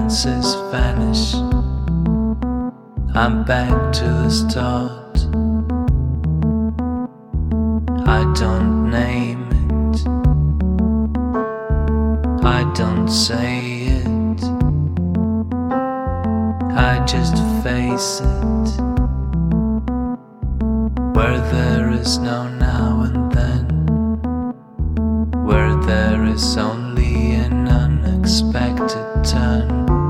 senses vanish. I'm back to the start. I don't name it, I don't say it, I just face it. Where there is no now and then, where there is only an unexpected turn.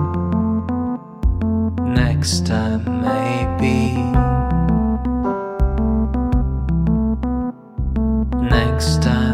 Next time maybe, next time.